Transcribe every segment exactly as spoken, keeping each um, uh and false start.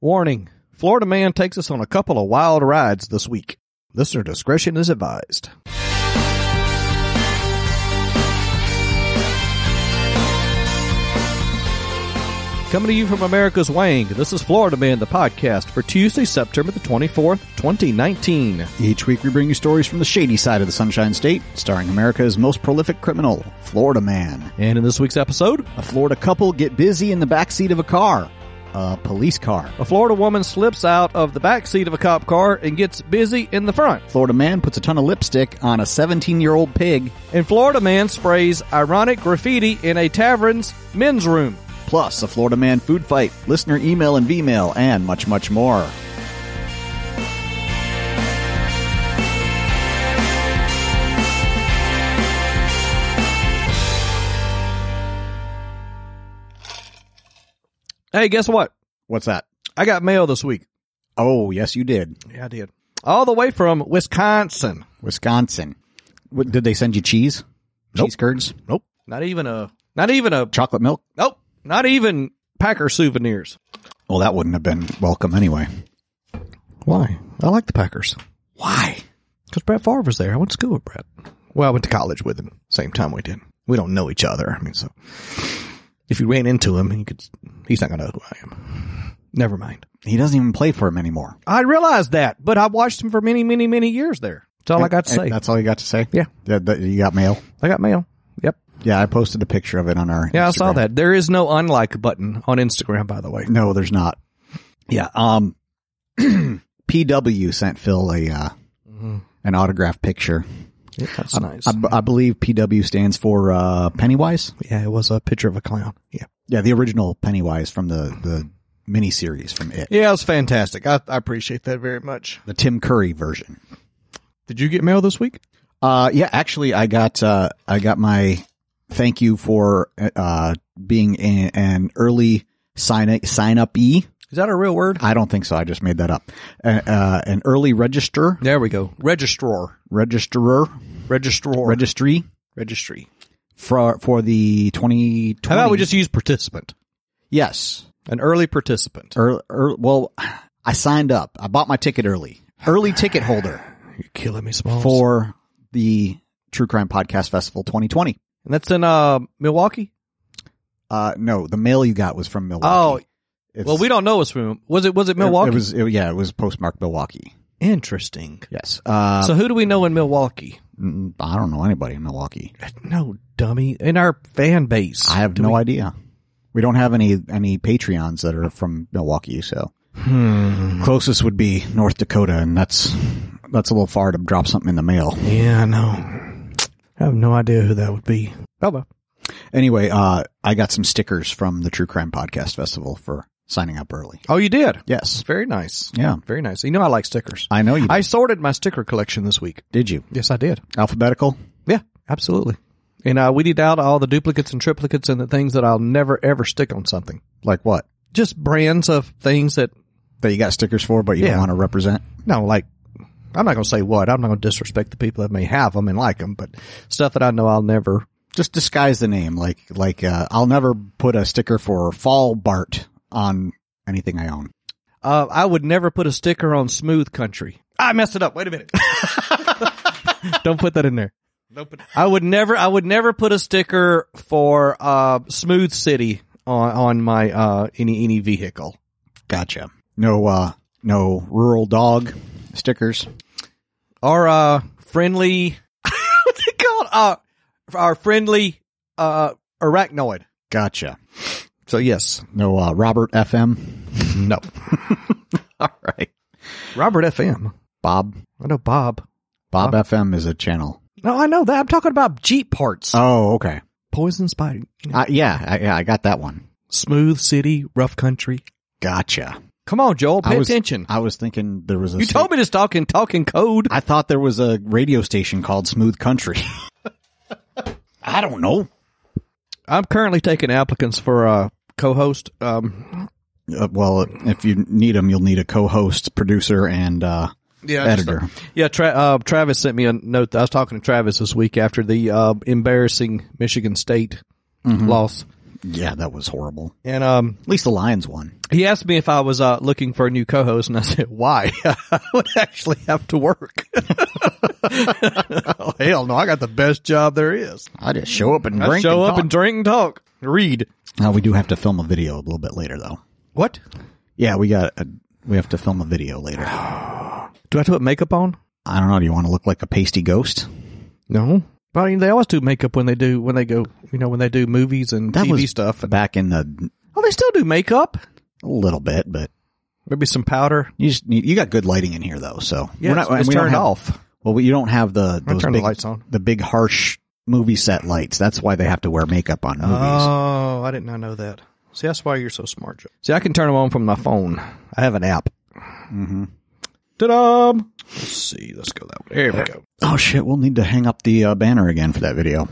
Warning, Florida man takes us on a couple of wild rides this week. Listener discretion is advised. Coming to you from America's Wang, this is Florida Man, the podcast for Tuesday, September the twenty-fourth, twenty nineteen. Each week we bring you stories from the shady side of the Sunshine State, starring America's most prolific criminal, Florida Man. And in this week's episode, a Florida couple get busy in the backseat of a car. A police car. A Florida woman slips out of the backseat of a cop car and gets busy in the front. Florida man puts a ton of lipstick on a seventeen-year-old pig. And Florida man sprays ironic graffiti in a tavern's men's room. Plus, a Florida man food fight, listener email and V-mail, and much, much more. Hey, guess what? What's that? I got mail this week. Oh, yes, you did. Yeah, I did. All the way from Wisconsin. Wisconsin. What, did they send you cheese? Nope. Cheese curds? Nope. Not even a, not even a chocolate milk? Nope. Not even Packer souvenirs. Well, that wouldn't have been welcome anyway. Why? I like the Packers. Why? Because Brett Favre was there. I went to school with Brett. Well, I went to college with him. Same time we did. We don't know each other. I mean, so if you ran into him, he could, he's not going to know who I am. Never mind. He doesn't even play for him anymore. I realized that, but I watched him for many, many, many years there. That's all and, I got to say. That's all you got to say? Yeah. That, that, you got mail? I got mail. Yep. Yeah, I posted a picture of it on our Yeah, Instagram. I saw that. There is no unlike button on Instagram, by the way. No, there's not. Yeah. Um, P W sent Phil a uh, mm-hmm. an autographed picture. Yeah, that's I, nice. I, I believe P W stands for uh, Pennywise. Yeah, it was a picture of a clown. Yeah. Yeah, the original Pennywise from the, the miniseries from It. Yeah, it was fantastic. I, I appreciate that very much. The Tim Curry version. Did you get mail this week? Uh, yeah, actually, I got uh, I got my thank you for uh, being a, an early sign sign up e. Is that a real word? I don't think so. I just made that up. Uh, uh, an early register. There we go. Registrar. Registerer. Registrar. Registry. Registry. For for the twenty twenty. How about we just use participant? Yes. An early participant. Er, er, well, I signed up. I bought my ticket early. Early ticket holder. You're killing me, Smalls. For the True Crime Podcast Festival twenty twenty. And that's in uh, Milwaukee? Uh, no, the mail you got was from Milwaukee. Oh, it's, well, we don't know it's from. Was it? Was it Milwaukee? It, it was. It, yeah, it was postmarked Milwaukee. Interesting. Yes. Uh, so who do we know in Milwaukee? I don't know anybody in Milwaukee. No, dummy. In our fan base, I have do no we? idea. We don't have any any Patreons that are from Milwaukee. So hmm. closest would be North Dakota, and that's that's a little far to drop something in the mail. Yeah, I know. I have no idea who that would be. Oh well. Anyway, uh, I got some stickers from the True Crime Podcast Festival for signing up early. Oh, you did? Yes. Very nice. Yeah. Very nice. You know I like stickers. I know you did. I sorted my sticker collection this week. Did you? Yes, I did. Alphabetical? Yeah, absolutely. And I weeded out all the duplicates and triplicates and the things that I'll never, ever stick on something. Like what? Just brands of things that... That you got stickers for, but you yeah. don't want to represent? No, like... I'm not going to say what. I'm not going to disrespect the people that may have them and like them, but stuff that I know I'll never... Just disguise the name. Like, like uh, I'll never put a sticker for Fall Bart on anything I own. Uh, I would never put a sticker on Smooth Country. I messed it up. Wait a minute. Don't put that in there. Nope. I would never, I would never put a sticker for uh, Smooth City on, on my uh, any any vehicle. Gotcha. No, uh, no rural dog stickers. Or uh, friendly. What's it called? Uh, our friendly uh, arachnoid. Gotcha. So yes. No uh, Robert F M. No. All right. Robert F M. Bob. I know Bob. Bob Bob F M is a channel. No, I know that. I'm talking about Jeep parts. Oh, okay. Poison Spider. You know. Uh, yeah, I, yeah, I got that one. Smooth City, Rough Country. Gotcha. Come on, Joel, pay I was, attention. I was thinking there was a... You sta- told me to talk in talking code. I thought there was a radio station called Smooth Country. I don't know. I'm currently taking applicants for a co-host. Um, uh, well, if you need them, you'll need a co-host, producer, and uh, yeah, editor. Just, uh, yeah, Tra- uh, Travis sent me a note. I was talking to Travis this week after the uh, embarrassing Michigan State mm-hmm. loss. Yeah, that was horrible. And um, At least the Lions won. he asked me if I was uh, looking for a new co-host, and I said, why? I would actually have to work. Oh, hell no, I got the best job there is. I just show up and I drink. show and up talk. and drink and talk. Read. Now, we do have to film a video a little bit later, though. What? Yeah, we got. A, we have to film a video later. Do I have to put makeup on? I don't know. Do you want to look like a pasty ghost? No. But I mean, they always do makeup when they do, when they go, you know, when they do movies and That T V was stuff. Back in the Oh, they still do makeup. a little bit, but Maybe some powder. you just need, you got good lighting in here, though. So Yeah, We're it's, and it's we don't turned have- off. Well, you don't have the I'll those turn big the lights on. the big harsh movie set lights. That's why they have to wear makeup on movies. Oh, I did not know that. See, that's why you're so smart, Joe. See, I can turn them on from my phone. I have an app. Mm-hmm. Ta-da! Let's see. Let's go that way. There we go. Oh shit! We'll need to hang up the uh, banner again for that video.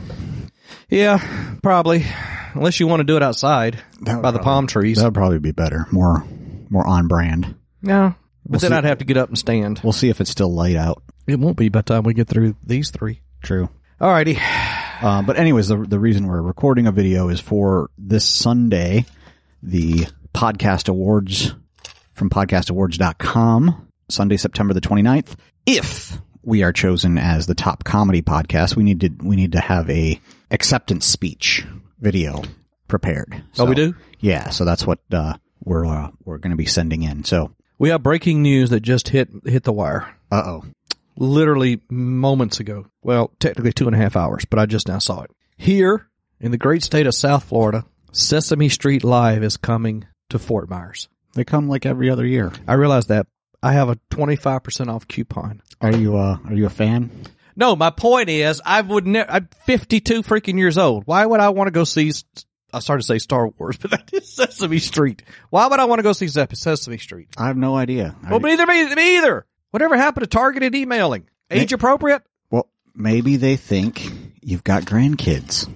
Yeah, probably. Unless you want to do it outside That would by the probably- palm trees. That would probably be better. More more on brand. No. But We'll then see. I'd have to get up and stand. We'll see if it's still light out. It won't be by the time we get through these three. True. Alrighty. Uh, but anyways, the the reason we're recording a video is for this Sunday, the podcast awards from podcast awards dot com, Sunday, September the twenty-ninth. If we are chosen as the top comedy podcast, we need to we need to have a acceptance speech video prepared. Oh, we do? Yeah, so that's what uh, we're uh, we're going to be sending in. So, We have breaking news that just hit hit the wire. uh oh. Literally moments ago. Well, technically two and a half hours, but I just now saw it. Here, in the great state of South Florida, Sesame Street Live is coming to Fort Myers. They come like every other year. I realize that. I have a twenty-five percent off coupon. Are you uh are you a fan? No, my point is, I would never, I'm fifty-two freaking years old. Why would I want to go see, I started to say Star Wars, but that is Sesame Street. Why would I want to go see Sesame Street? I have no idea. Well, I- but neither me, me either. Whatever happened to targeted emailing? Age appropriate? Well, maybe they think you've got grandkids.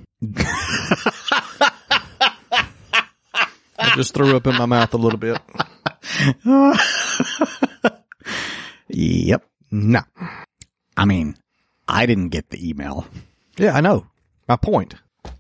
I just threw up in my mouth a little bit. Yep. No. I mean, I didn't get the email. Yeah, I know. My point.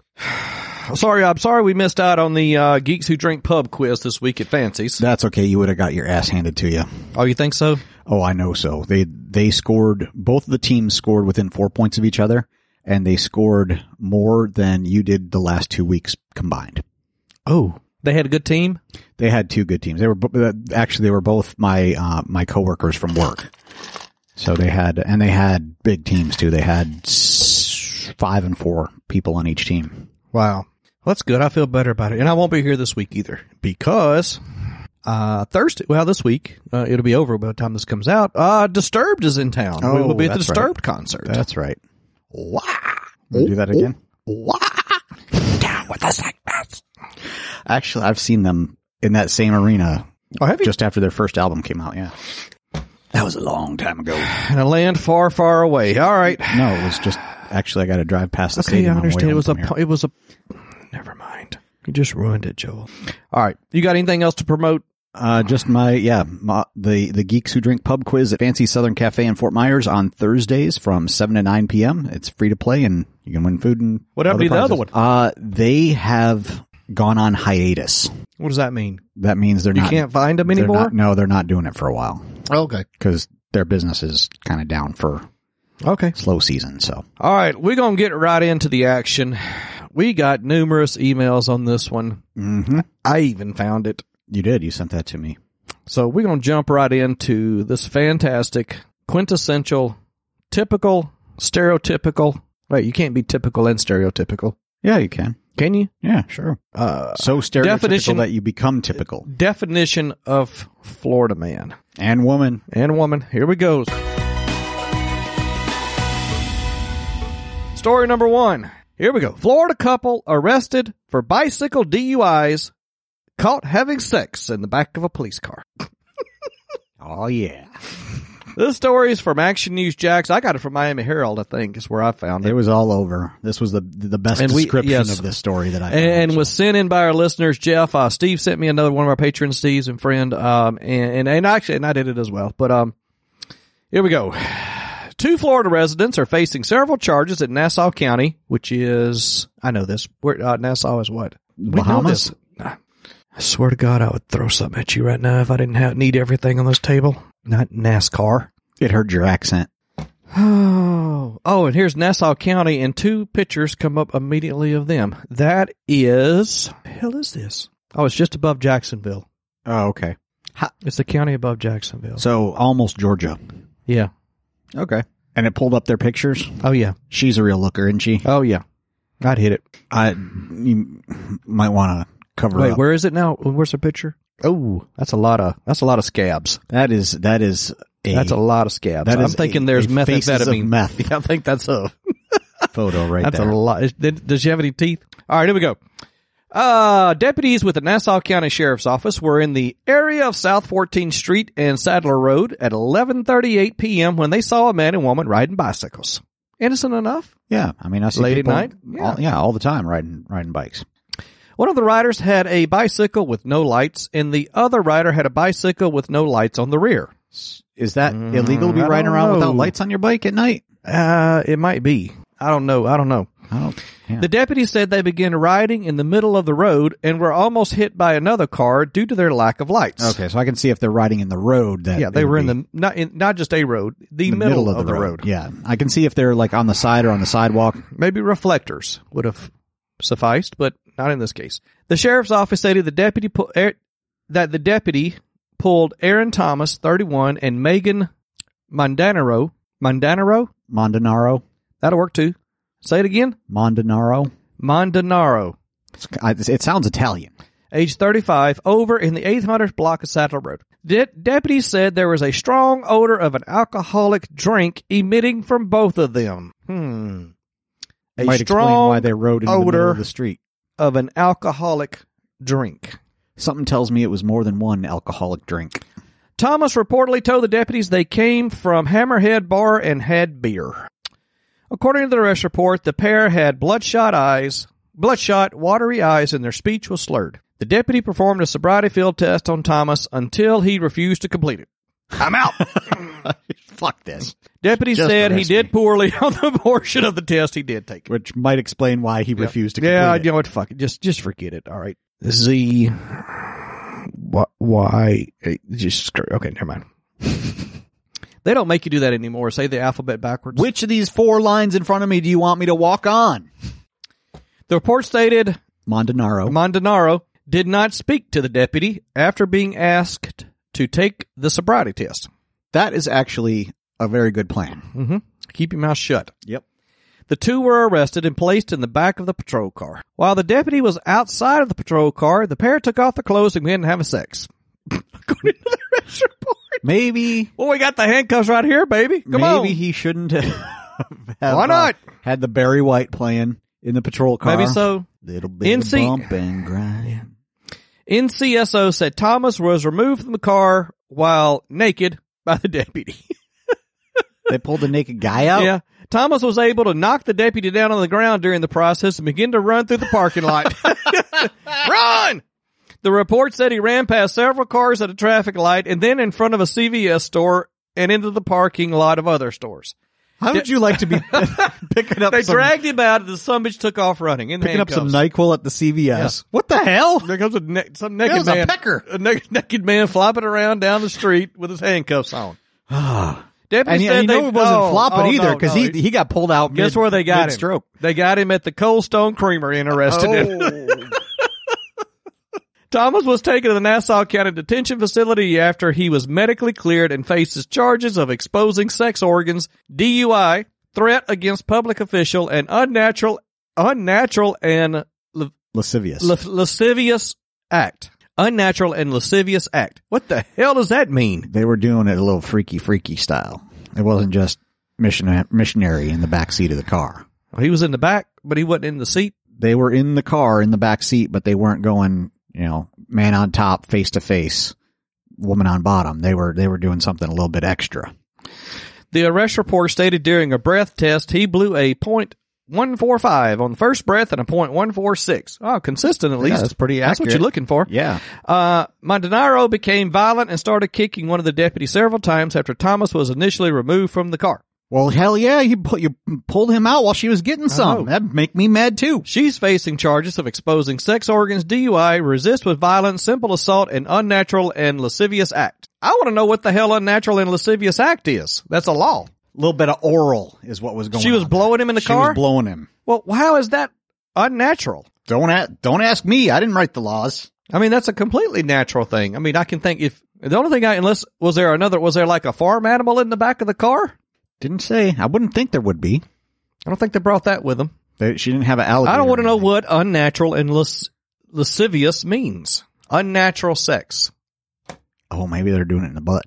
Sorry, I'm sorry we missed out on the uh, Geeks Who Drink Pub quiz this week at Fancy's. That's okay. You would have got your ass handed to you. Oh, you think so? Oh, I know so. They they scored, both of the teams scored within four points of each other, and they scored more than you did the last two weeks combined. Oh. They had a good team? They had two good teams. They were bo- actually they were both my uh, my coworkers from work. So they had, and they had big teams too. They had s- five and four people on each team. Wow. Well, that's good. I feel better about it. And I won't be here this week either because uh, Thursday, well, this week, uh, it'll be over by the time this comes out. Uh, Disturbed is in town. we Oh, will be at the that's Disturbed right. concert. That's right. Wow. Do that again. Wow. Down with the segments. Actually, I've seen them in that same arena Oh, have you? just after their first album came out. Yeah. That was a long time ago. In a land far, far away. All right. No, it was just, actually, I got to drive past the Okay, stadium. I on the way understand. It home was a, from here. po- it was a, never mind. You just ruined it, Joel. All right. You got anything else to promote? Uh, just my, yeah, my, the, the Geeks Who Drink Pub quiz at Fancy Southern Cafe in Fort Myers on Thursdays from seven to nine p.m. It's free to play and you can win food and What happened to the other prizes. Uh, they have gone on hiatus. What does that mean? That means they're You not. can't find them they're anymore? not- no, they're not doing it for a while Okay. because their business is kind of down for Okay. slow season. So All right. We're going to get right into the action. We got numerous emails on this one. mm-hmm. I even found it. You did. You sent that to me. So we're going to jump right into this fantastic, quintessential, typical, stereotypical. Wait, you can't be typical and stereotypical. Yeah, you can. Can you? Yeah, sure. Uh, So stereotypical definition- that you become typical. definition of Florida man And woman. and woman. Here we go. Story number one. Here we go. Florida couple arrested for bicycle D U Is, caught having sex in the back of a police car. Oh, yeah. This story is from Action News Jax. I got it from Miami Herald, I think, is where I found it. It was all over. This was the the best And we- description yes. of this story that I found. And was sent in by our listeners, Jeff. Uh, Steve sent me another one of our patrons, Steve's and friend. Um, and, and, and actually, and I did it as well. But, um, here we go. Two Florida residents are facing several charges in Nassau County, which is, I know this. Where, uh, Nassau is what? Bahamas? I swear to God, I would throw something at you right now if I didn't have, need everything on this table. Not NASCAR. It heard your accent. Oh, oh, and here's Nassau County, and two pictures come up immediately of them. That is, what the hell is this? Oh, it's just above Jacksonville. Oh, okay. How, it's the county above Jacksonville. So almost Georgia. Yeah. Okay. And it pulled up their pictures? Oh, yeah. She's a real looker, isn't she? Oh, yeah. I'd hit it. I You might want to cover Wait, up. where is it now? Where's the picture? Oh, that's a lot of, that's a lot of scabs. That is, that is a... That's a lot of scabs. That I'm is thinking a, there's a faces methamphetamine. of meth. Yeah, I think that's a photo right that's there. a lot. Is- did- Does she have any teeth? All right, here we go. Uh, deputies with the Nassau County Sheriff's Office were in the area of South fourteenth Street and Sadler Road at eleven thirty-eight p.m. when they saw a man and woman riding bicycles. Innocent enough? Yeah, I mean, I see Late at people night? Yeah. All, yeah, all the time riding riding bikes. One of the riders had a bicycle with no lights, and the other rider had a bicycle with no lights on the rear. Is that Mm, illegal to be I riding don't around know. without lights on your bike at night? Uh, it might be. I don't know. I don't know. I don't. Yeah. The deputy said they began riding in the middle of the road and were almost hit by another car due to their lack of lights. Okay, so I can see if they're riding in the road. That Yeah, they it were would in be the not in, not just a road, the, the middle, of, the, road. Yeah, I can see if they're like on the side or on the sidewalk. Maybe reflectors would have sufficed, but not in this case. The sheriff's office stated the deputy pu- er, that the deputy pulled Aaron Thomas, thirty-one, and Megan Mondanaro. Mondanaro? Mondanaro. That'll work too. Say it again. Mondanaro. Mondanaro. It's- It sounds Italian. Age thirty-five, over in the eight hundredth block of Sadler Road. De- deputies said there was a strong odor of an alcoholic drink emitting from both of them. Hmm. A Might explain strong why they rode in the middle odor of the street. of an alcoholic drink. Something tells me it was more than one alcoholic drink. Thomas reportedly told the deputies they came from Hammerhead Bar and had beer. According to the arrest report, the pair had bloodshot eyes, bloodshot, watery eyes, and their speech was slurred. The deputy performed a sobriety field test on Thomas until he refused to complete it. I'm out. Fuck this. Deputy Just said he arrest did me. poorly on the portion of the test he did take. Which might explain why he refused to complete Yeah, it. you know what? Fuck it. Just, just forget it. All right. Z. What? Why? Just screw. Okay, never mind. They don't make you do that anymore. Say the alphabet backwards. Which of these four lines in front of me do you want me to walk on? The report stated Mondanaro. Mondanaro did not speak to the deputy after being asked to take the sobriety test. That is actually a very good plan. Mm-hmm. Keep your mouth shut. Yep. The two were arrested and placed in the back of the patrol car. While the deputy was outside of the patrol car, the pair took off their clothes and began having sex. According to the arrest report. Maybe, Well, we got the handcuffs right here, baby. Come maybe on. he shouldn't have Why not? uh, had the Barry White playing in the patrol car. Maybe so. Little bit N of C bump and grind. N C S O said Thomas was removed from the car while naked by the deputy. They pulled the naked guy out? Yeah. Thomas was able to knock the deputy down on the ground during the process and begin to run through the parking lot. Run! The report said he ran past several cars at a traffic light and then in front of a C V S store and into the parking lot of other stores. How would you like to be picking up They some, dragged him out and the son bitch took off running in picking up some handcuffs. NyQuil at the C V S? What the hell? There comes a ne- some That naked was a man. pecker. A naked, naked man flopping around down the street with his handcuffs on. Deputy And you, said and you know they, it wasn't oh, flopping oh, either no, because no. he he got pulled out. Guess mid, where they got him? Stroke. They got him at the Cold Stone Creamery and arrested him. Thomas was taken to the Nassau County Detention Facility after he was medically cleared and faces charges of exposing sex organs, D U I, threat against public official, and unnatural, unnatural and la- Lascivious. la- lascivious act. Unnatural and lascivious act. What the hell does that mean? They were doing it a little freaky, freaky style. It wasn't just mission, missionary in the back seat of the car. Well, he was in the back, but he wasn't in the seat. They were in the car in the back seat, but they weren't going, you know, man on top, face to face, woman on bottom. They were they were doing something a little bit extra. The arrest report stated during a breath test, he blew a point one four five on the first breath and a point one four six. Oh, consistent at least. Yeah, that's pretty That's what accurate. you're looking for. Yeah. Uh, Montanaro became violent and started kicking one of the deputies several times after Thomas was initially removed from the car. Well, hell yeah, you, pu- you pulled him out while she was getting some. That'd make me mad, too. She's facing charges of exposing sex organs, D U I, resist with violence, simple assault, and unnatural and lascivious act. I want to know what the hell unnatural and lascivious act is. That's a law. A little bit of oral is what was going on. She was blowing him in the she car? She was blowing him. Well, how is that unnatural? Don't, a- don't ask me. I didn't write the laws. I mean, that's a completely natural thing. I mean, I can think if, the only thing I, unless, was there another, was there like a farm animal in the back of the car? Didn't say. I wouldn't think there would be. I don't think they brought that with them. They, she didn't have an alligator. I don't want to know what unnatural and las- lascivious means. Unnatural sex. Oh, maybe they're doing it in the butt.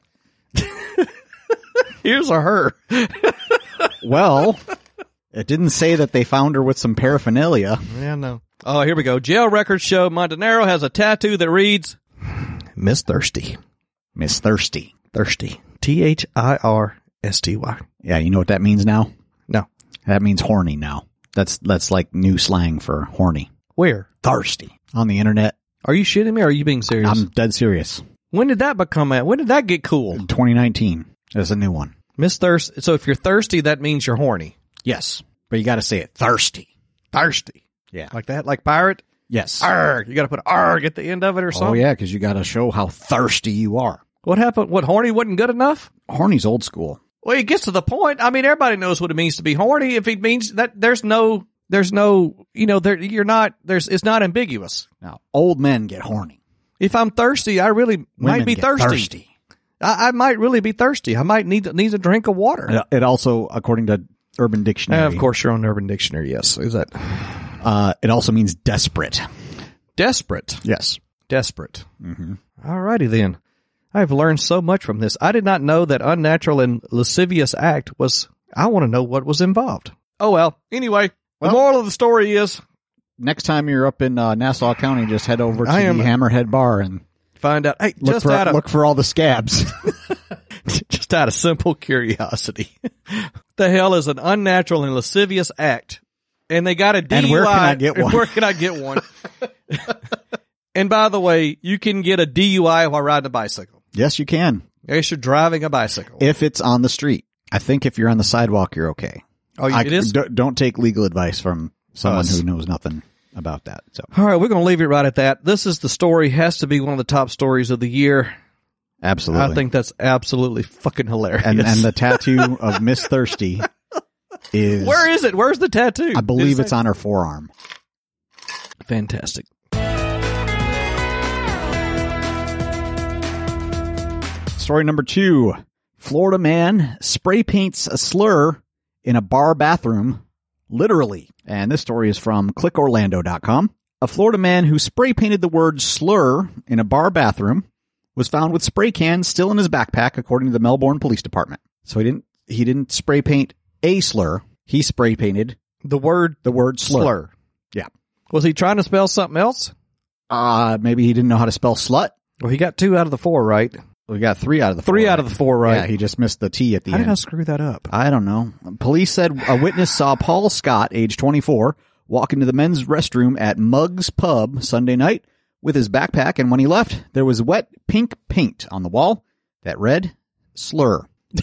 Here's a her. Well, it didn't say that they found her with some paraphernalia. Yeah, no. Oh, here we go. Jail records show Montanaro has a tattoo that reads, Miss Thirsty. Miss Thirsty. Thirsty. T H I R S T Y. Yeah, you know what that means now? No. That means horny now. That's that's like new slang for horny. Where? Thirsty. On the internet. Are you shitting me or are you being serious? I'm dead serious. When did that become out? When did that get cool? twenty nineteen. There's a new one. Miss Thirst. So if you're thirsty, that means you're horny. Yes. But you got to say it. Thirsty. Thirsty. Yeah. Like that? Like pirate? Yes. Arg. You got to put arg at the end of it or something? Oh, yeah, because you got to show how thirsty you are. What happened? What, horny wasn't good enough? Horny's old school. Well, it gets to the point. I mean, everybody knows what it means to be horny. If it means that there's no, there's no, you know, there, you're not, there's, it's not ambiguous. Now, old men get horny. If I'm thirsty, I really Women might be get thirsty. thirsty. I, I might really be thirsty. I might need, need a drink of water. It, it also, according to Urban Dictionary. Uh, of course, you're on Urban Dictionary. Yes. Is that? Uh, it also means desperate. Desperate. Yes. Desperate. Mm-hmm. All righty then. I've learned so much from this. I did not know that unnatural and lascivious act was, I want to know what was involved. Oh well. Anyway, Well, the moral of the story is, next time you're up in uh, Nassau County, just head over to I the am- Hammerhead Bar and find out, hey, look just for, out of, look for all the scabs. just out of simple curiosity. The hell is an unnatural and lascivious act? And they got a D U I. And where can I get one? Where can I get one? And by the way, you can get a D U I while riding a bicycle. Yes, you can. Yes, you're driving a bicycle. If it's on the street. I think if you're on the sidewalk, you're okay. Oh, I, it is? d- don't take legal advice from someone Us. who knows nothing about that. So All right, we're going to leave it right at that. This is the story. Has to be one of the top stories of the year. absolutely. I think that's absolutely fucking hilarious. and and the tattoo of Miss Thirsty is Where is it? Where's the tattoo? I believe Did it it's say? on her forearm. Fantastic. Story number two. Florida man spray paints a slur in a bar bathroom, literally. And this story is from click orlando dot com. A Florida man who spray painted the word slur in a bar bathroom was found with spray cans still in his backpack, according to the Melbourne Police Department. So he didn't he didn't spray paint a slur. He spray painted The word the word slur. slur. Yeah. Was he trying to spell something else? Uh, maybe he didn't know how to spell slut. Well, he got two out of the four right. We got three out of the four. Three out of the four right. Yeah, he just missed the T at the How end. did I screw that up? I don't know. Police said a witness saw Paul Scott, age twenty-four, walk into the men's restroom at Muggs Pub Sunday night with his backpack, and when he left, there was wet pink paint on the wall that read, slur.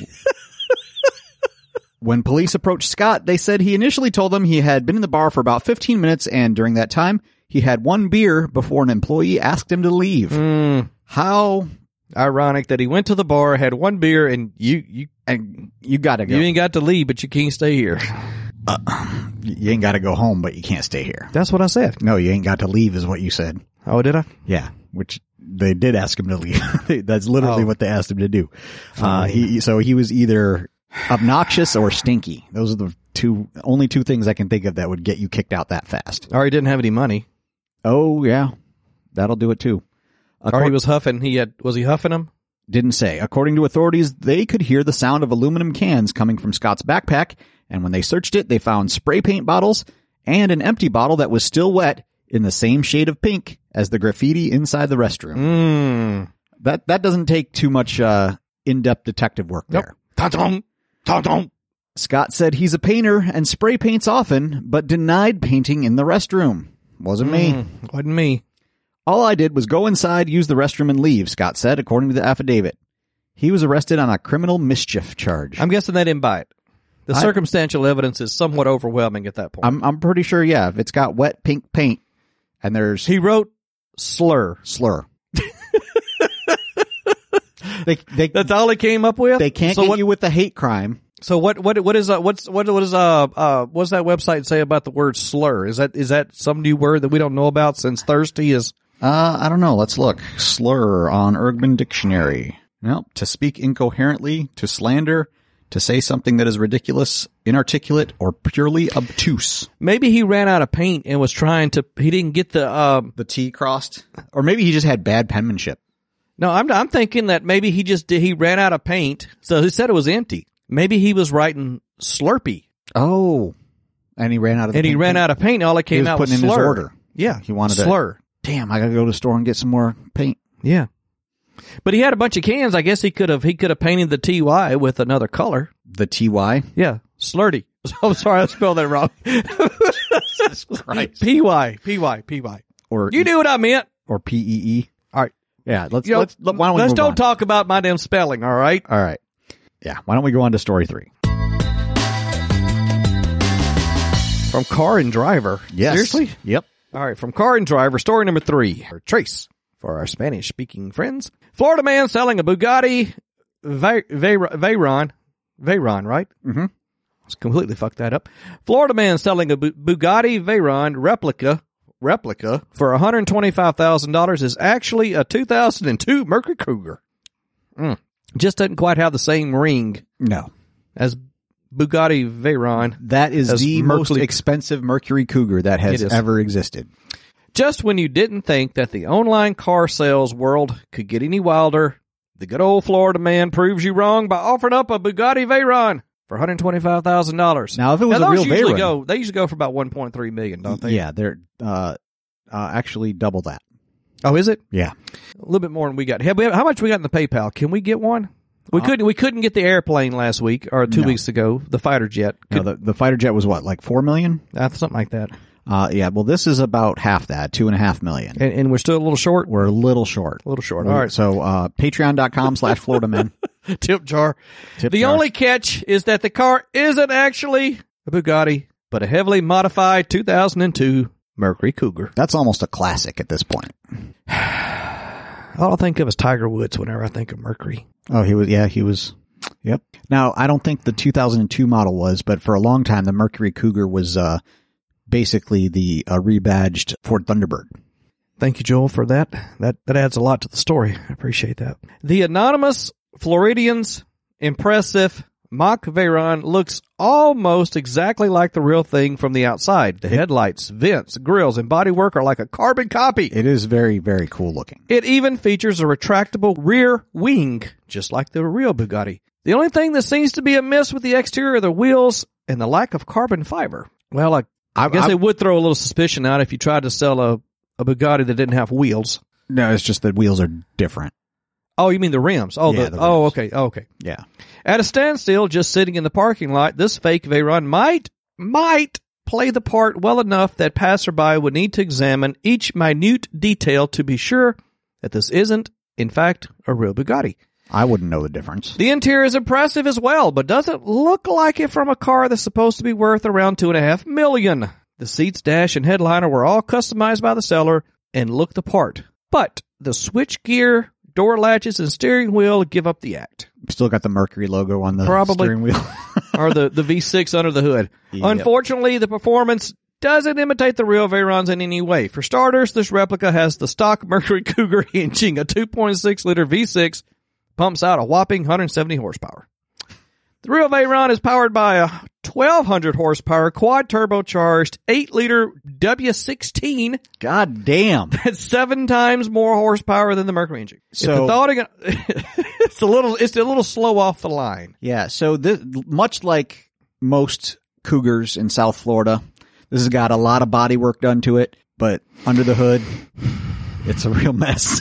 When police approached Scott, they said he initially told them he had been in the bar for about fifteen minutes, and during that time, he had one beer before an employee asked him to leave. Mm, How ironic that he went to the bar, had one beer, and you you and you got to go. you ain't got to leave, but you can't stay here. You ain't got to go home, but you can't stay here. That's what I said. No, you ain't got to leave is what you said. Oh, did I? Yeah, which they did ask him to leave. That's literally Oh. what they asked him to do. Uh, he so he was either obnoxious or stinky. Those are the two only two things I can think of that would get you kicked out that fast. Or he didn't have any money. Oh yeah, that'll do it too. Or he was huffing. He had was he huffing them? Didn't say. According to authorities, they could hear the sound of aluminum cans coming from Scott's backpack, and when they searched it, they found spray paint bottles and an empty bottle that was still wet in the same shade of pink as the graffiti inside the restroom. Mm. That that doesn't take too much uh, in-depth detective work Nope. there. Ta-dum. Ta-dum. Scott said he's a painter and spray paints often, but denied painting in the restroom. Wasn't me. Mm, wasn't me. All I did was go inside, use the restroom, and leave, Scott said, according to the affidavit. He was arrested on a criminal mischief charge. I'm guessing they didn't buy it. The I- circumstantial evidence is somewhat overwhelming at that point. I'm I'm pretty sure. Yeah, if it's got wet pink paint and there's he wrote slur. slur. they they That's all he came up with. they can't so get what, you with the hate crime. So what? What? What is? Uh, what's what? What is? Uh. Uh. What's that website say about the word slur? Is that is that some new word that we don't know about since thirsty is? Uh, I don't know. Let's look. Slur on Urban Dictionary. Nope. To speak incoherently, to slander, to say something that is ridiculous, inarticulate, or purely obtuse. Maybe he ran out of paint and was trying to. He didn't get the. Um. The T crossed, or maybe he just had bad penmanship. No, I'm. I'm thinking that maybe he just did. He ran out of paint, so he said it was empty. Maybe he was writing Slurpee, Oh, and he ran out of. The and he paint. ran out of paint. And all it He came was out was putting in slur. his order. Yeah, He wanted to- slur. Damn, I gotta go to the store and get some more paint. Yeah, but he had a bunch of cans. I guess he could have. He could have painted the T Y with another color. The T Y. Yeah, slurty. I'm sorry, I spelled that wrong. Christ. P Y, P Y, P Y. Or You knew what I meant. or P E E. All right. Yeah, let's You know, let's let, why don't we let's move don't on? talk about my damn spelling, all right? All right. Yeah, why don't we go on to story three? From Car and Driver. Yes. Seriously? Yep. All right, from Car and Driver, story number three. Or Trace, for our Spanish-speaking friends. Florida man selling a Bugatti Ve- Ve- Veyron. Veyron, right? Mm-hmm. Let's completely fuck that up. Florida man selling a Bu- Bugatti Veyron replica replica for one hundred twenty-five thousand dollars is actually a two thousand two Mercury Cougar. Mm. Just doesn't quite have the same ring No. as Bugatti Veyron. That is As the most Mercury- expensive Mercury Cougar that has It is. ever existed. Just when you didn't think that the online car sales world could get any wilder, the good old Florida man proves you wrong by offering up a Bugatti Veyron for one hundred twenty-five thousand dollars. Now, if it was now, a those real usually Veyron, go, they usually go for about one point three million dollars, don't they? yeah, they're uh, uh, actually double that. Oh, is it? Yeah. A little bit more than we got. Have we, how much we got in the PayPal? Can we get one? We Uh, couldn't. We couldn't get the airplane last week or two No. weeks ago. The fighter jet, No, Could, the, the fighter jet was what, like four million? uh, something like that. Uh, yeah. Well, this is about half that, two and a half million. And, and we're still a little short. We're a little short. A little short. All right. So, uh, patreon.com slash Florida men. Tip jar. Tip the jar. only catch is that the car isn't actually a Bugatti, but a heavily modified two thousand two Mercury Cougar. That's almost a classic at this point. All I think of is Tiger Woods whenever I think of Mercury. Oh, he was, yeah, he was. Yep. Now, I don't think the two thousand two model was, but for a long time, the Mercury Cougar was, uh, basically the, uh, rebadged Ford Thunderbird. Thank you, Joel, for that. That that adds a lot to the story. I appreciate that. The anonymous Floridian's impressive Mach Veyron looks almost exactly like the real thing from the outside. The headlights, vents, grills, and bodywork are like a carbon copy. It is very, very cool looking. It even features a retractable rear wing, just like the real Bugatti. The only thing that seems to be amiss with the exterior are the wheels and the lack of carbon fiber. Well, I, I guess I- they would throw a little suspicion out if you tried to sell a, a Bugatti that didn't have wheels. No, it's just that wheels are different. Oh, you mean the rims? Oh, Yeah, the, the oh, rims. okay, oh, okay. Yeah. At a standstill, just sitting in the parking lot, this fake Veyron might, might play the part well enough that passerby would need to examine each minute detail to be sure that this isn't, in fact, a real Bugatti. I wouldn't know the difference. The interior is impressive as well, but doesn't look like it from a car that's supposed to be worth around two and a half million. The seats, dash, and headliner were all customized by the seller and look the part. But the switch gear, door latches, and steering wheel give up the act. Still got the Mercury logo on the Probably. steering wheel. Or the, the V six under the hood. Yep. Unfortunately, the performance doesn't imitate the real Veyrons in any way. For starters, this replica has the stock Mercury Cougar engine, a two point six liter V six, pumps out a whopping one hundred seventy horsepower. The real Veyron is powered by a twelve hundred horsepower quad turbocharged eight liter W sixteen. God damn. That's seven times more horsepower than the Mercury engine. So- If the thought, it's a little, it's a little slow off the line. Yeah, so this, much like most Cougars in South Florida, this has got a lot of body work done to it, but under the hood, it's a real mess.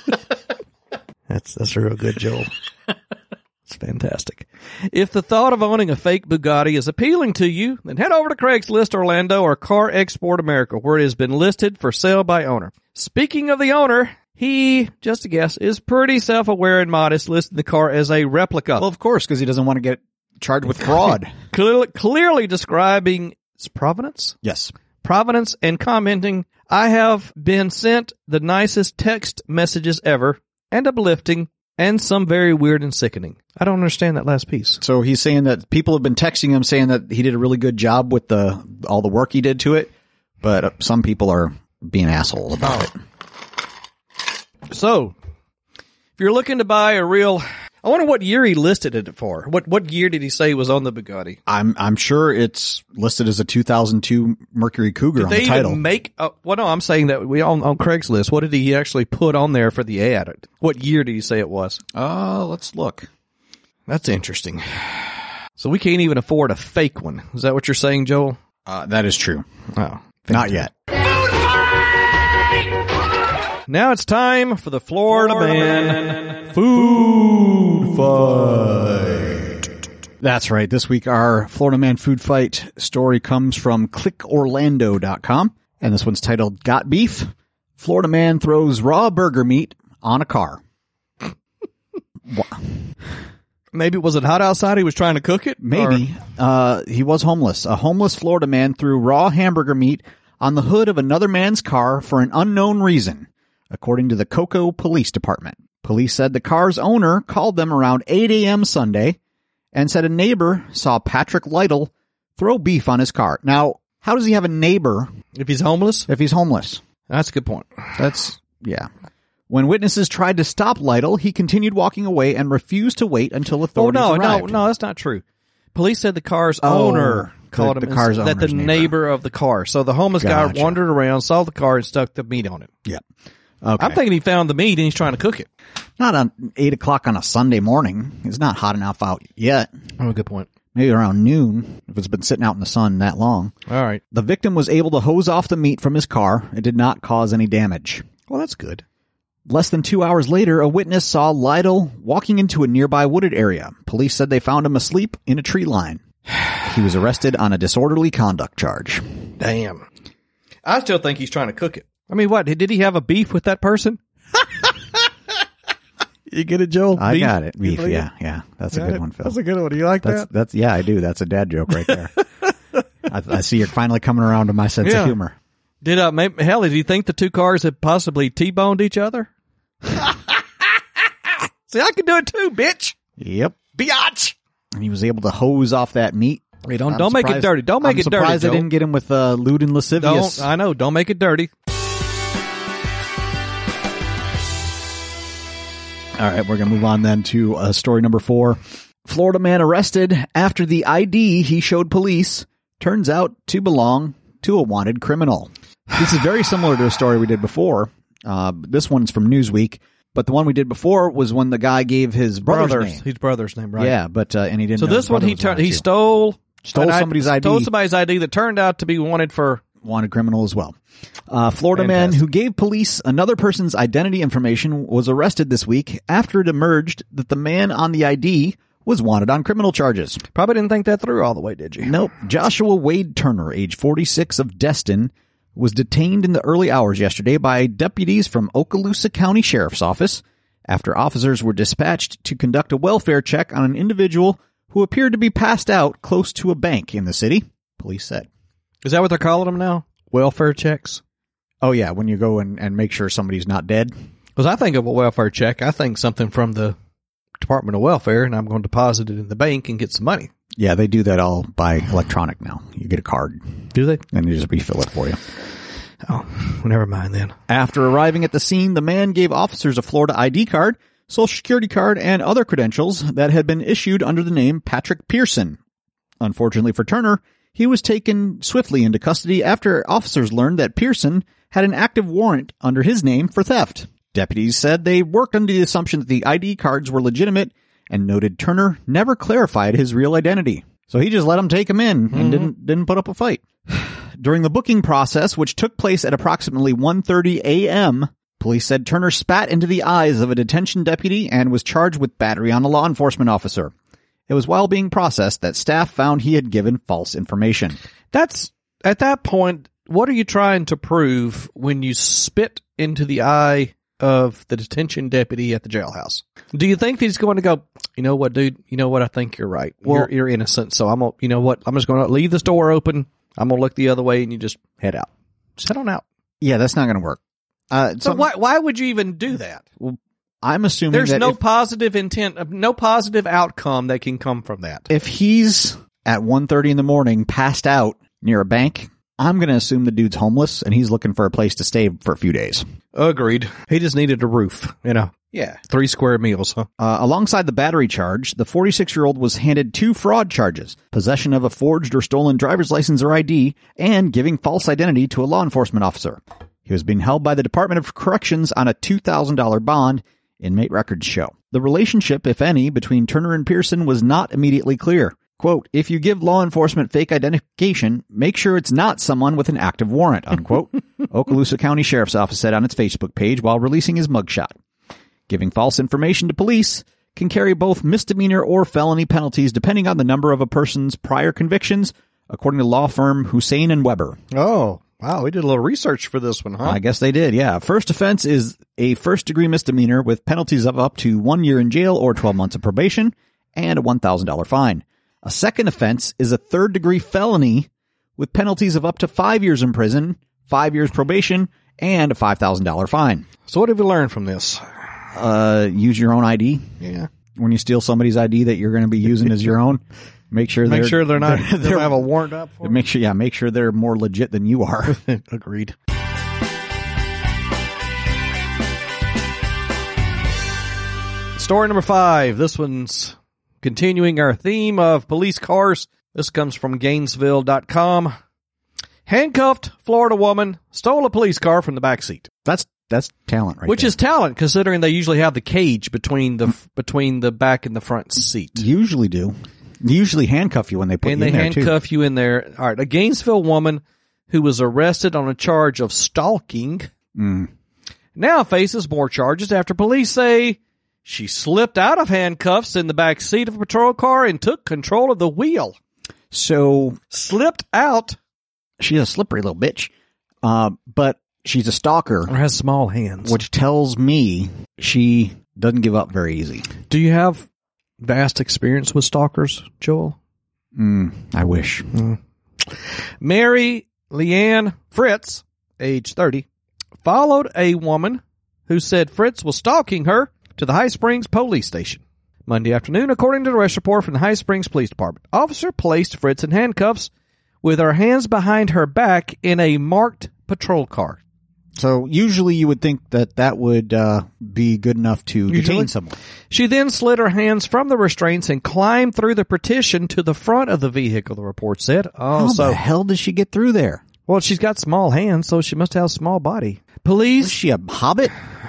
That's that's real good, Joel. It's fantastic. If the thought of owning a fake Bugatti is appealing to you, then head over to Craigslist Orlando or Car Export America, where it has been listed for sale by owner. Speaking of the owner, he, just a guess, is pretty self-aware and modest, listing the car as a replica. Well, of course, because he doesn't want to get charged with fraud. Clearly, clearly describing its provenance. Yes. Provenance and commenting, I have been sent the nicest text messages ever and uplifting and some very weird and sickening. I don't understand that last piece. So he's saying that people have been texting him saying that he did a really good job with the all the work he did to it, but uh, some people are being assholes about it. So, if you're looking to buy a real... I wonder what year he listed it for. What what year did he say was on the Bugatti? I'm I'm sure it's listed as a two thousand two Mercury Cougar Did on they the title. even make... Uh, well, no, I'm saying that we on, on Craigslist. What did he actually put on there for the ad? What year did he say it was? Uh, let's look. That's interesting. So we can't even afford a fake one. Is that what you're saying, Joel? Uh, that is true. Oh, Not yet. Now it's time for the Florida, Florida Man, Man Food Fight. That's right. This week, our Florida Man Food Fight story comes from click orlando dot com, and this one's titled Got Beef? Florida Man Throws Raw Burger Meat on a Car. Maybe, was it hot outside? He was trying to cook it? Maybe. Uh, he was homeless. A homeless Florida man threw raw hamburger meat on the hood of another man's car for an unknown reason, according to the Cocoa Police Department. Police said the car's owner called them around eight a.m. Sunday and said a neighbor saw Patrick Lytle throw beef on his car. Now, how does he have a neighbor If he's homeless? if he's homeless? That's a good point. That's, yeah. When witnesses tried to stop Lytle, he continued walking away and refused to wait until Oh, authorities no, arrived. no, no, that's not true. Police said the car's Oh, owner called the- him the car's and said that the owner's neighbor. neighbor. of the car. So the homeless Gotcha. guy wandered around, saw the car, and stuck the meat on it. Yeah. Okay. I'm thinking he found the meat and he's trying to cook it. Not on eight o'clock on a Sunday morning. It's not hot enough out yet. Oh, good point. Maybe around noon, if it's been sitting out in the sun that long. All right. The victim was able to hose off the meat from his car. It did not cause any damage. Well, that's good. Less than two hours later, a witness saw Lytle walking into a nearby wooded area. Police said they found him asleep in a tree line. He was arrested on a disorderly conduct charge. Damn. I still think he's trying to cook it. I mean, what? Did he have a beef with that person? You get it, Joel? I Beef? got it. You Beef, believe yeah, it? yeah. That's Got a good it? one, Phil. That's a good one. Do you like That's, that? that's, yeah, I do. That's a dad joke right there. I, I see you're finally coming around to my sense Yeah. of humor. Did uh, maybe, hell, did you think the two cars had possibly T-boned each other? See, I can do it too, bitch. Yep. Biatch. And he was able to hose off that meat. Hey, don't I'm don't make it surprised- dirty. Don't make I'm it dirty. surprised I Joe. didn't get him with uh, lewd and lascivious. Don't. I know. Don't make it dirty. All right, we're going to move on then to uh, story number four. Florida man arrested after the I D he showed police turns out to belong to a wanted criminal. This is very similar to a story we did before. Uh, this one's from Newsweek, but the one we did before was when the guy gave his brother's Brothers. name. His brother's name, right? Yeah, but uh, and he didn't. So know his this one, brother he was turned. wanted He too. stole Stole an I- somebody's I D. Stole somebody's I D that turned out to be wanted for. Wanted criminal as well. Uh, Florida man Fantastic. who gave police another person's identity information was arrested this week after it emerged that the man on the I D was wanted on criminal charges. Probably didn't think that through all the way, did you? Nope. Joshua Wade Turner, age forty-six, of Destin, was detained in the early hours yesterday by deputies from Okaloosa County Sheriff's Office after officers were dispatched to conduct a welfare check on an individual who appeared to be passed out close to a bank in the city, police said. Is that what they're calling them now? Welfare checks? Oh, yeah, when you go and, and make sure somebody's not dead. Because I think of a welfare check, I think something from the Department of Welfare, and I'm going to deposit it in the bank and get some money. Yeah, they do that all by electronic now. You get a card, Do they? and they just refill it for you. Oh, well, never mind then. After arriving at the scene, the man gave officers a Florida I D card, social security card, and other credentials that had been issued under the name Patrick Pearson. Unfortunately for Turner, he was taken swiftly into custody after officers learned that Pearson had an active warrant under his name for theft. Deputies said they worked under the assumption that the I D cards were legitimate and noted Turner never clarified his real identity. So he just let them take him in and didn't didn't put up a fight. During the booking process, which took place at approximately one thirty a.m., police said Turner spat into the eyes of a detention deputy and was charged with battery on a law enforcement officer. It was while being processed that staff found he had given false information. That's, at that point, what are you trying to prove when you spit into the eye of the detention deputy at the jailhouse. Do you think he's going to go, you know what, dude? You know what? I think you're right. Well, you're, you're innocent. So I'm going to, you know what? I'm just going to leave this door open. I'm going to look the other way and you just head out. Just head on out. Yeah, that's not going to work. Uh, so why why would you even do that? Well, I'm assuming there's that no if, positive intent, no positive outcome that can come from that. If he's at one thirty in the morning, passed out near a bank, I'm going to assume the dude's homeless and he's looking for a place to stay for a few days. Agreed. He just needed a roof, you know. Yeah. Three square meals, huh? Uh, alongside the battery charge, the forty-six-year-old was handed two fraud charges, possession of a forged or stolen driver's license or I D, and giving false identity to a law enforcement officer. He was being held by the Department of Corrections on a two thousand dollars bond, inmate records show. The relationship, if any, between Turner and Pearson was not immediately clear. Quote, if you give law enforcement fake identification, make sure it's not someone with an active warrant, unquote, Okaloosa County Sheriff's Office said on its Facebook page while releasing his mugshot. Giving false information to police can carry both misdemeanor or felony penalties depending on the number of a person's prior convictions, according to law firm Hussein and Weber. Oh, wow. We did a little research for this one, huh? I guess they did, yeah. First offense is a first-degree misdemeanor with penalties of up to one year in jail or twelve months of probation and a one thousand dollars fine. A second offense is a third-degree felony with penalties of up to five years in prison, five years probation, and a five thousand dollars fine. So what have we learned from this? Uh, use your own I D. Yeah. When you steal somebody's I D that you're going to be using as your own, make sure make they're, sure they're not they're, they don't have a warrant up for make sure, yeah, make sure they're more legit than you are. Agreed. Story number five. This one's continuing our theme of police cars. This comes from Gainesville dot com. Handcuffed Florida woman stole a police car from the backseat. That's that's talent, right? Which there. is talent, considering they usually have the cage between the between the back and the front seat. Usually do. They usually handcuff you when they put and you they in there handcuff too. you in there. All right, a Gainesville woman who was arrested on a charge of stalking Mm. now faces more charges after police say she slipped out of handcuffs in the back seat of a patrol car and took control of the wheel. So Slipped out. she's a slippery little bitch, uh, but she's a stalker, Or has small hands. which tells me she doesn't give up very easy. Do you have vast experience with stalkers, Joel? Mm, I wish. Mm. Mary Leanne Fritz, age thirty, followed a woman who said Fritz was stalking her to the High Springs police station Monday afternoon, according to the arrest report from the High Springs Police Department. Officer placed Fritz in handcuffs with her hands behind her back in a marked patrol car. So usually you would think that that would uh, be good enough to Usually. detain someone. She then slid her hands from the restraints and climbed through the partition to the front of the vehicle, the report said. Oh, How so the hell did she get through there? well, she's got small hands, so she must have a small body. Police Is she a hobbit?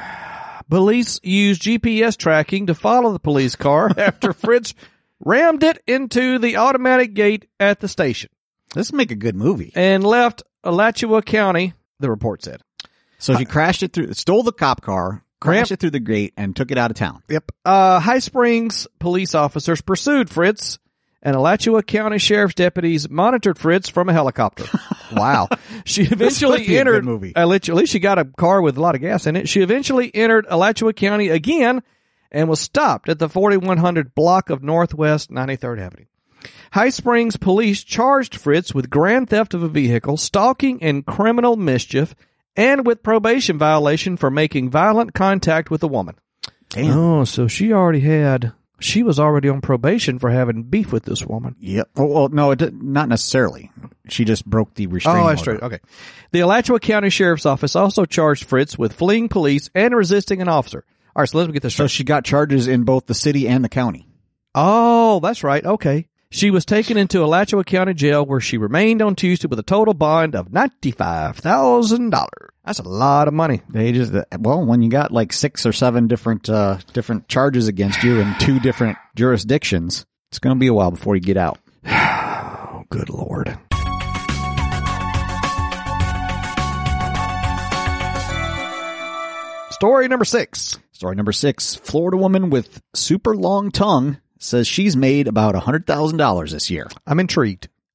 Police used G P S tracking to follow the police car after Fritz rammed it into the automatic gate at the station This would make a good movie. and left Alachua County, the report said. So she crashed it through, stole the cop car, crashed Yep. it through the gate, and took it out of town. Yep. Uh, High Springs police officers pursued Fritz, and Alachua County Sheriff's deputies monitored Fritz from a helicopter. Wow. She would eventually be a good entered, movie. at least she got a car with a lot of gas in it. She eventually entered Alachua County again and was stopped at the forty-one hundred block of Northwest ninety-third Avenue. High Springs police charged Fritz with grand theft of a vehicle, stalking and criminal mischief, and with probation violation for making violent contact with a woman. Damn. Oh, so she already had, she was already on probation for having beef with this woman. Yep. Oh, well, no, it did, not necessarily. She just broke the restraining Oh, that's order. true. Okay. The Alachua County Sheriff's Office also charged Fritz with fleeing police and resisting an officer. All right, so let's get this So straight. she got charges in both the city and the county. Oh, that's right. Okay. She was taken into Alachua County Jail where she remained on Tuesday with a total bond of ninety-five thousand dollars. That's a lot of money. They just, well, when you got like six or seven different, uh, different charges against you in two different jurisdictions, it's going to be a while before you get out. Oh, good Lord. Story number six. Story number six. Florida woman with super long tongue says she's made about one hundred thousand dollars this year. I'm intrigued.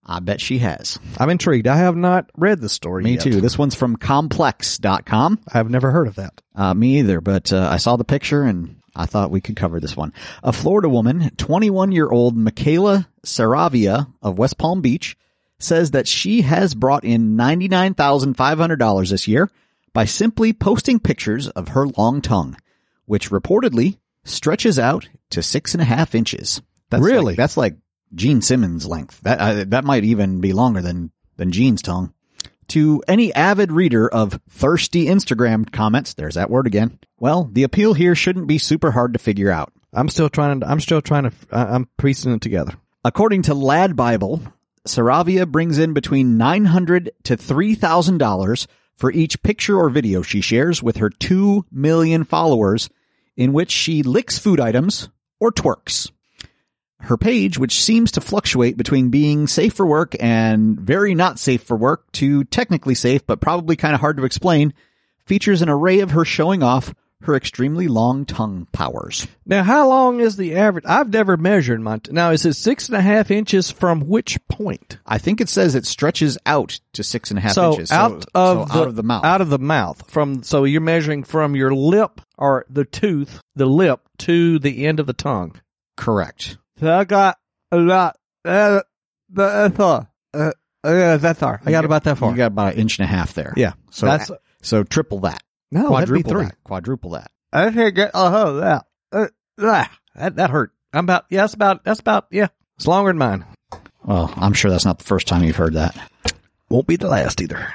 I bet she has. I'm intrigued. I have not read the story Me yet. too. This one's from complex dot com. I've never heard of that. Uh, me either, but uh, I saw the picture and I thought we could cover this one. A Florida woman, twenty-one-year-old Michaela Saravia of West Palm Beach, says that she has brought in ninety-nine thousand five hundred dollars this year by simply posting pictures of her long tongue, which reportedly stretches out to six and a half inches. That's Really? Like, that's like Gene Simmons' length. That uh, that might even be longer than, than Gene's tongue. To any avid reader of thirsty Instagram comments, there's that word again. Well, the appeal here shouldn't be super hard to figure out. I'm still trying to, I'm still trying to, I'm piecing it together. According to Lad Bible, Saravia brings in between nine hundred dollars to three thousand dollars for each picture or video she shares with her two million followers in which she licks food items or twerks. Her page, which seems to fluctuate between being safe for work and very not safe for work to technically safe but probably kind of hard to explain, features an array of her showing off her extremely long tongue powers. Now, how long is the average? I've never measured my, t- now is it six and a half inches from which point? I think it says it stretches out to six and a half So inches. out so, of so the, out of the mouth. Out of the mouth. From, so you're measuring from your lip or the tooth, the lip to the end of the tongue. Correct. So I got a lot, uh, that's all. Uh, uh, that's far. I got about that far. You got about an inch and a half there. Yeah. So that's, so triple that. no, that'd be Quadruple three. that. Quadruple that. I can't get, oh, that, uh, ah, that, that hurt. I'm about, yeah, that's about, that's about, yeah, it's longer than mine. Well, I'm sure that's not the first time you've heard that. Won't be the last either.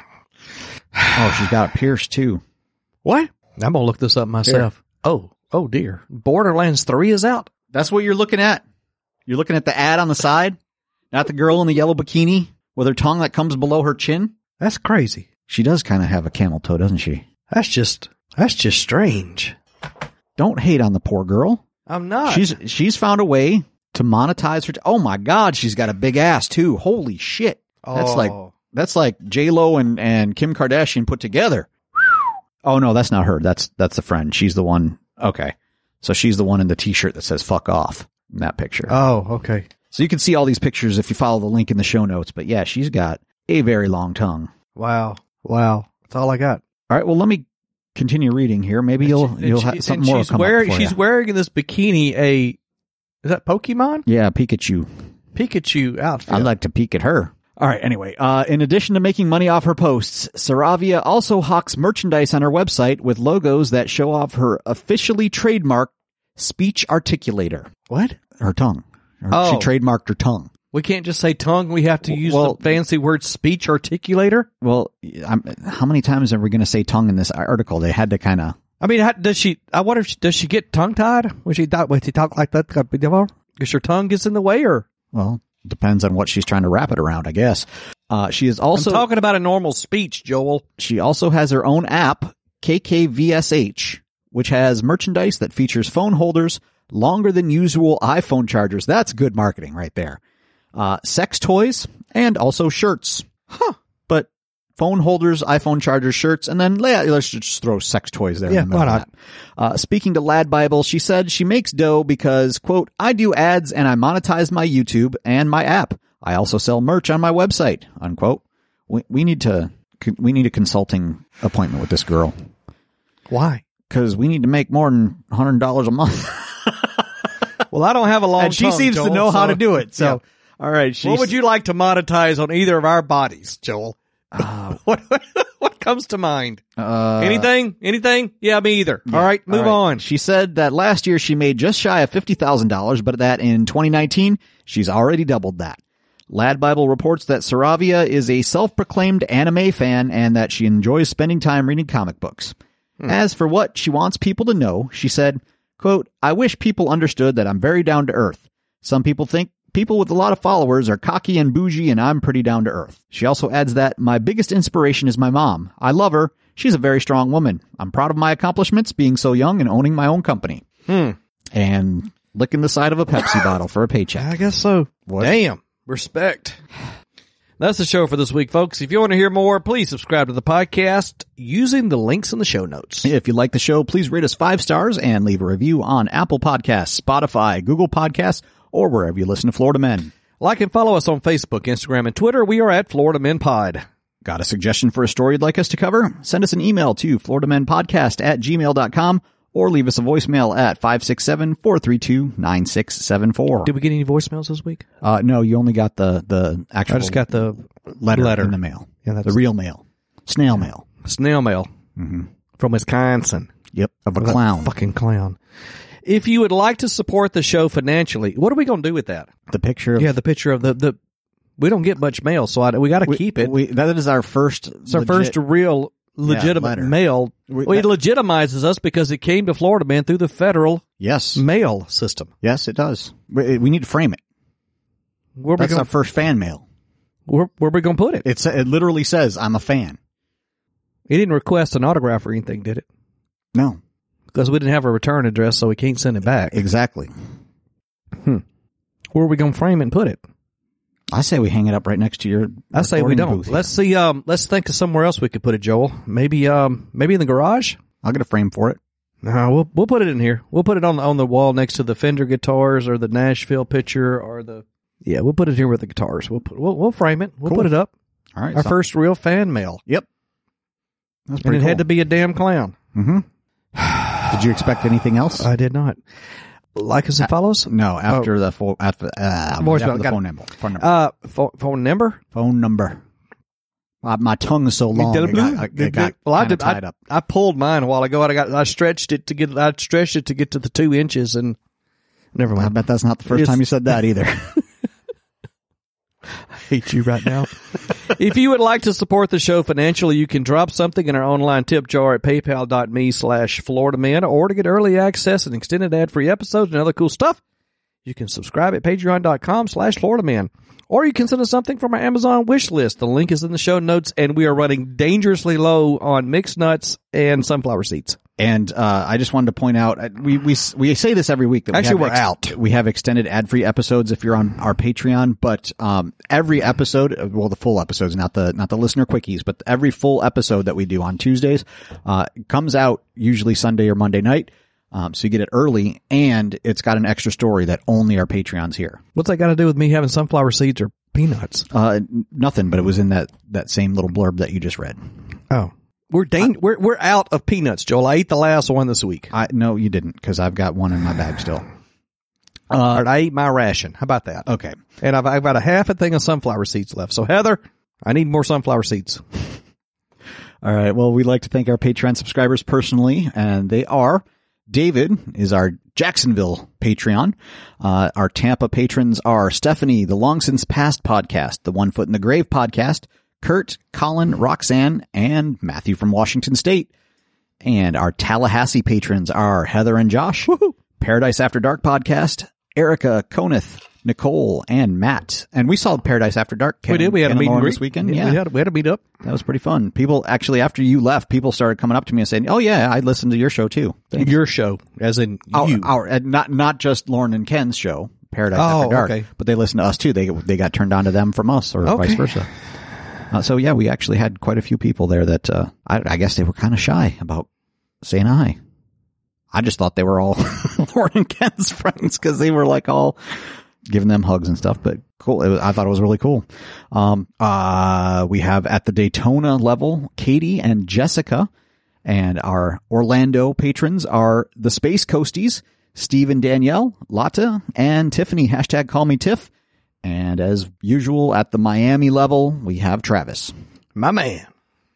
Oh, she's got it pierced too. What? I'm gonna look this up myself. Oh, oh dear. Borderlands three is out. That's what you're looking at. You're looking at the ad on the side, not the girl in the yellow bikini with her tongue that comes below her chin. That's crazy. She does kind of have a camel toe, doesn't she? That's just, that's just strange. Don't hate on the poor girl. I'm not. She's she's found a way to monetize her. T- oh my God, she's got a big ass too. Holy shit. That's Oh. like that's like J-Lo and, and Kim Kardashian put together. Oh no, that's not her. That's that's the friend. She's the one. Okay. So she's the one in the t-shirt that says fuck off in that picture. Oh, okay. So you can see all these pictures if you follow the link in the show notes. But yeah, she's got a very long tongue. Wow. Wow. That's all I got. All right, well, let me continue reading here. Maybe you'll And you'll she- have something and more she's come wearing, up for she's you. wearing in this bikini a, is that Pokemon? Yeah, Pikachu. Pikachu outfit. I'd like to peek at her. All right, anyway, uh, in addition to making money off her posts, Saravia also hawks merchandise on her website with logos that show off her officially trademarked speech articulator. What? Her tongue. Her- Oh. She trademarked her tongue. We can't just say tongue. We have to use Well- the fancy word speech articulator. Well, I'm, how many times are we going to say tongue in this article? They had to kind of... I mean, how, does she? I wonder if she, does she get tongue tied when she thought when she talk like that? Because your tongue gets in the way, or Well, depends on what she's trying to wrap it around, I guess. Uh, she is also... I'm talking about a normal speech, Joel. She also has her own app, K K V S H, which has merchandise that features phone holders longer than usual iPhone chargers. That's good marketing right there. Uh, sex toys, and also shirts. Huh. But phone holders, iPhone chargers, shirts, and then yeah, let's just throw sex toys there. Yeah, in the middle why of that. Uh, speaking to Lad Bible, she said she makes dough because, quote, I do ads and I monetize my YouTube and my app. I also sell merch on my website, unquote. We, we need to, we need a consulting appointment with this girl. Why? Because we need to make more than one hundred dollars a month. Well, I don't have a long And she tongue, seems to Joel, know how so- to do it. So, Yeah. all right. She's, What would you like to monetize on either of our bodies, Joel? Uh, what what comes to mind? uh, Anything? Anything? Yeah, me either. Yeah. All right, move All right. on. She said that last year she made just shy of fifty thousand dollars, but that in twenty nineteen, she's already doubled that. Lad Bible reports that Saravia is a self-proclaimed anime fan and that she enjoys spending time reading comic books. Hmm. As for what she wants people to know, she said, quote, I wish people understood that I'm very down to earth. Some people think people with a lot of followers are cocky and bougie, and I'm pretty down to earth. She also adds that my biggest inspiration is my mom. I love her. She's a very strong woman. I'm proud of my accomplishments, being so young and owning my own company. Hmm. And licking the side of a Pepsi bottle for a paycheck. I guess so. What? Damn. Respect. That's the show for this week, folks. If you want to hear more, please subscribe to the podcast using the links in the show notes. If you like the show, please rate us five stars and leave a review on Apple Podcasts, Spotify, Google Podcasts, or wherever you listen to Florida Men. Like and follow us on Facebook, Instagram, and Twitter. We are at Florida Men Pod. Got a suggestion for a story you'd like us to cover? Send us an email to florida men podcast at gmail dot com or leave us a voicemail at five six seven, four three two, nine six seven four. Did we get any voicemails this week? Uh, no, you only got the, the actual I just got the letter, letter. in the mail. Yeah, that's the real mail. Snail mail. snail mail Mm-hmm. from Wisconsin. Yep. Of a That clown. Fucking clown. If you would like to support the show financially, what are we going to do with that? The picture of... Yeah, the picture of the... the we don't get much mail, so I, we got to we, keep it. We, that is our first... It's our first real legitimate letter. mail. We- Well, it that- legitimizes us because it came to Florida Man through the federal Yes. mail system. Yes, it does. We, we need to frame it. Where we That's going? our first fan mail. Where, where we going to put it? It's, it literally says, I'm a fan. He didn't request an autograph or anything, did it? No. Because we didn't have a return address, so we can't send it back. Exactly. Where are we going to frame it and put it? I say we hang it up right next to your I say we recording don't. booth. Let's see. Um, let's think of somewhere else we could put it, Joel. Maybe, um, maybe in the garage. I'll get a frame for it. No, we'll we'll put it in here. We'll put it on the on the wall next to the Fender guitars or the Nashville picture or the yeah. We'll put it here with the guitars. We'll put we'll, we'll frame it. We'll Cool. put it up. All right. Our so- first real fan mail, Yep. That's and pretty it cool. had to be a damn clown. Mm-hmm. Did you expect anything else? I did not. Like us and follow us. no, after the phone, after, uh, Voicemail, after the got phone it. number. Phone number. Uh, phone, phone number. phone number. Uh, my tongue is so long. It got, it got well, I kinda did. I, tied up. I pulled mine a while ago. And I got. I stretched it to get. I stretched it to get to the two inches, and never I mind. bet that's not the first It's- time you said that either. Hate you right now. If you would like to support the show financially, you can drop something in our online tip jar at paypal.me slash Florida Man, or to get early access and extended ad-free episodes and other cool stuff, you can subscribe at patreon.com slash Florida Man. Or you can send us something from our Amazon wish list. The link is in the show notes, and we are running dangerously low on mixed nuts and sunflower seeds. And uh, I just wanted to point out, uh, we we we say this every week. That Actually, we have we're out. We have extended ad-free episodes if you're on our Patreon. But um, every episode, uh, well, the full episodes, not the not the listener quickies, but every full episode that we do on Tuesdays uh, comes out usually Sunday or Monday night. Um, so you get it early, and it's got an extra story that only our Patreons hear. What's that got to do with me having sunflower seeds or peanuts? Uh, n- nothing, but it was in that that same little blurb that you just read. Oh. We're dang- we're we're out of peanuts, Joel. I ate the last one this week. I no, you didn't, because I've got one in my bag still. Uh, All right, I ate my ration. How about that? Okay. And I've, I've got a half a thing of sunflower seeds left. So, Heather, I need more sunflower seeds. All right. Well, we'd like to thank our Patreon subscribers personally, and they are David is our Jacksonville Patreon. Uh, our Tampa patrons are Stephanie, the Long Since Past podcast, the One Foot in the Grave podcast, Kurt, Colin, Roxanne, and Matthew from Washington State. And our Tallahassee patrons are Heather and Josh, Woo-hoo. Paradise After Dark podcast, Erica, Coneth, Nicole, and Matt. And we saw Paradise After Dark. We did. We had a Ken meet and Lamore greet this weekend. Yeah, Yeah. we had, we had a meet up. That was pretty fun. People actually, after you left, people started coming up to me and saying, "Oh yeah, I listened to your show too." Thanks. Your show, as in Our, you. our uh, not not just Lauren and Ken's show, Paradise Oh, After Dark, okay. but they listened to us too. They they got turned on to them from us, or Okay. vice versa. Uh, so yeah, we actually had quite a few people there that uh, I, I guess they were kind of shy about saying hi. I just thought they were all Lauren and Ken's friends because they were like all giving them hugs and stuff, but cool. It was, I thought it was really cool. Um, uh, we have at the Daytona level, Katie and Jessica, and our Orlando patrons are the Space Coasties, Steve and Danielle, Lotta, and Tiffany, hashtag call me Tiff. And as usual at the Miami level, we have Travis. My man.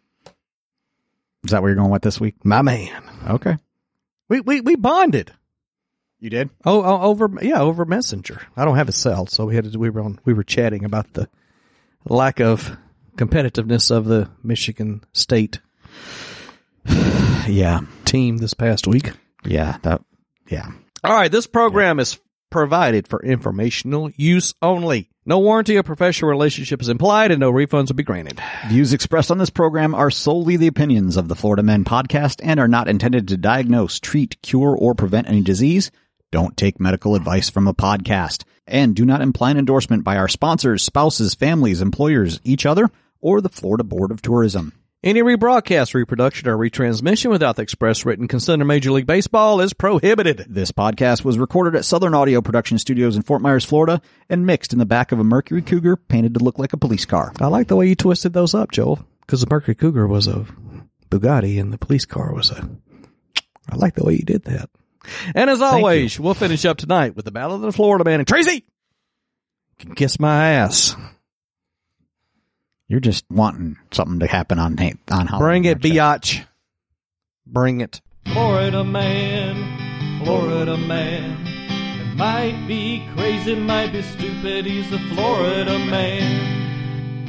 Is that where you're going with this week? My man. Okay. We, we, we bonded. You did? Oh, oh, over, yeah, over Messenger. I don't have a cell, so we had to, we were on, we were chatting about the lack of competitiveness of the Michigan State Yeah. team this past week. Yeah. That, yeah. All right, this program is provided for informational use only. No warranty or professional relationship is implied, and no refunds will be granted. Views expressed on this program are solely the opinions of the Florida Men podcast and are not intended to diagnose, treat, cure, or prevent any disease. Don't take medical advice from a podcast, and do not imply an endorsement by our sponsors, spouses, families, employers, each other, or the Florida Board of Tourism. Any rebroadcast, reproduction, or retransmission without the express written consent of Major League Baseball is prohibited. This podcast was recorded at Southern Audio Production Studios in Fort Myers, Florida, and mixed in the back of a Mercury Cougar painted to look like a police car. I like the way you twisted those up, Joel, because the Mercury Cougar was a Bugatti and the police car was a... I like the way you did that. And as always, we'll finish up tonight with the Battle of the Florida Man. And Tracy can kiss my ass. You're just wanting something to happen on on Halloween. Bring it, biatch. Bring it. Florida man, Florida man. It might be crazy, might be stupid. He's a Florida man.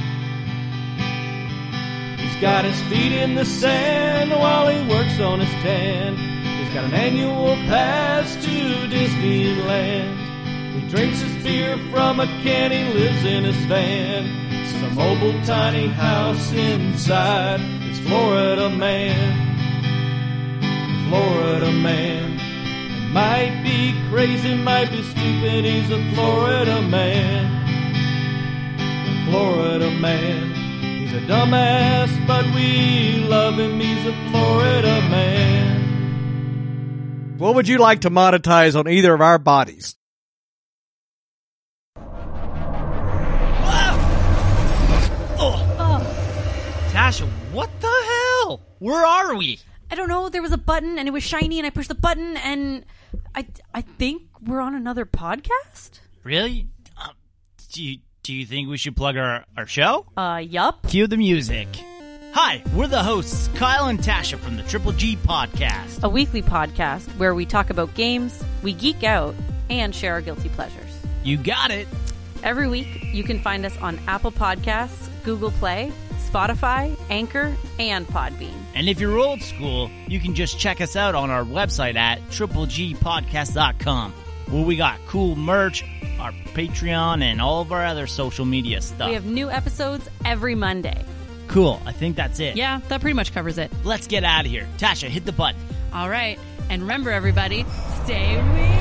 He's got his feet in the sand while he works on his tan. He's got an annual pass to Disneyland. He drinks his beer from a can, he lives in his van. A mobile tiny house inside his Florida man. Florida man. It might be crazy, might be stupid, he's a Florida man. Florida man. He's a dumbass, but we love him, he's a Florida man. What would you like to monetize on either of our bodies? Tasha, what the hell? Where are we? I don't know. There was a button and it was shiny and I pushed the button and I, I think we're on another podcast? Really? Uh, do you do you think we should plug our, our show? Uh, yup. Cue the music. Hi, we're the hosts, Kyle and Tasha from the Triple G Podcast. A weekly podcast where we talk about games, we geek out, and share our guilty pleasures. You got it. Every week, you can find us on Apple Podcasts, Google Play, Spotify, Anchor, and Podbean. And if you're old school, you can just check us out on our website at triple g podcast dot com, where we got cool merch, our Patreon, and all of our other social media stuff. We have new episodes every Monday. Cool. I think that's it. Yeah, that pretty much covers it. Let's get out of here. Tasha, hit the button. All right. And remember, everybody, stay weird.